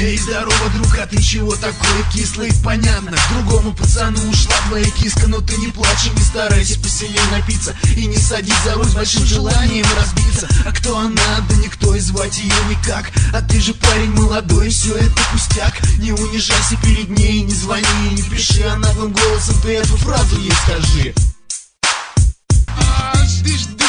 Эй, здорово, друг, а ты чего такой кислый? Понятно, к другому пацану ушла твоя киска. Но ты не плачь и не старайся посильнее напиться, и не садись за руль с большим желанием разбиться. А кто она? Да никто, и звать ее никак. А ты же парень молодой, все это пустяк. Не унижайся перед ней, не звони и не пиши, а наглым голосом ты эту фразу ей скажи. Жди,